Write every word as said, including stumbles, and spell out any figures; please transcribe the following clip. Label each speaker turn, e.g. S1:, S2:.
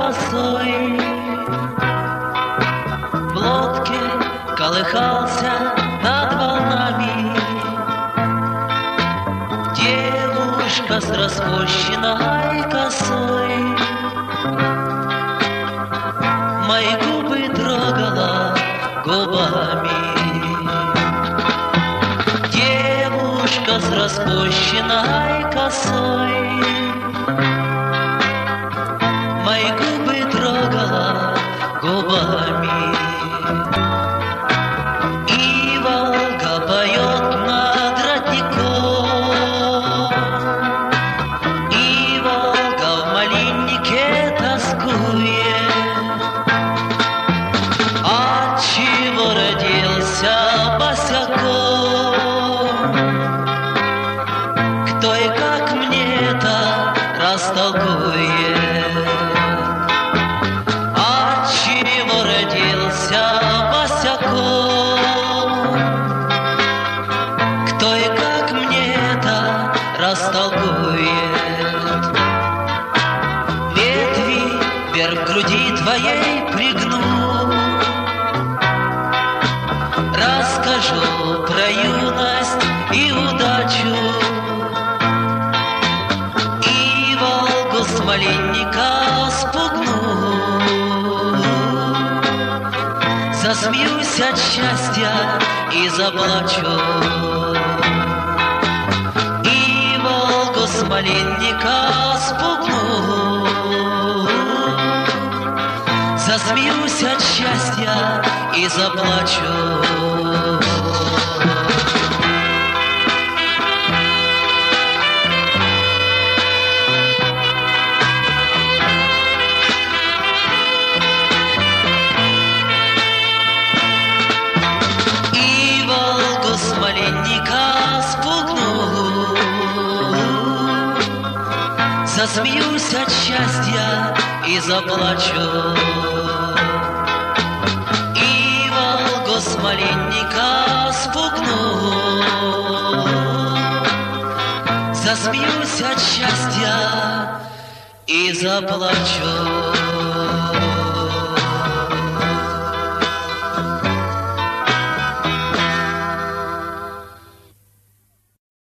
S1: босой в лодке колыхался над волнами. Девушка с распущенной косой мои губы трогала губами. Девушка с распущенной косой мои губы трогала губами. И Волга поет над родником, и Волга в малиннике тоскует. Отчего родился босяком? Кто и как мне это растолкует? Отчего родился босяком? Кто и как мне это растолкует? Ветви вверх груди твоей пригну, расскажу про юность и удачу, и Волгу с малинника спугну. Засмеюсь от счастья и заплачу, и Волгу с малинника спугну. Засмеюсь от счастья и заплачу. И Волгу с малинника спугну. Засмеюсь от счастья и заплачу. И Волгу с малинника спугну. Засмеюсь от счастья и заплачу.